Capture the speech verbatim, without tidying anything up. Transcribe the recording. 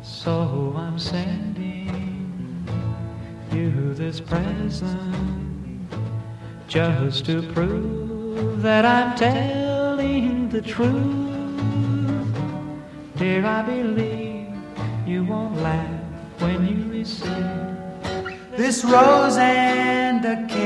So I'm sending you this present just to prove that I'm telling the truth. Dear, I believe you won't laugh when you receive this rose and a kiss.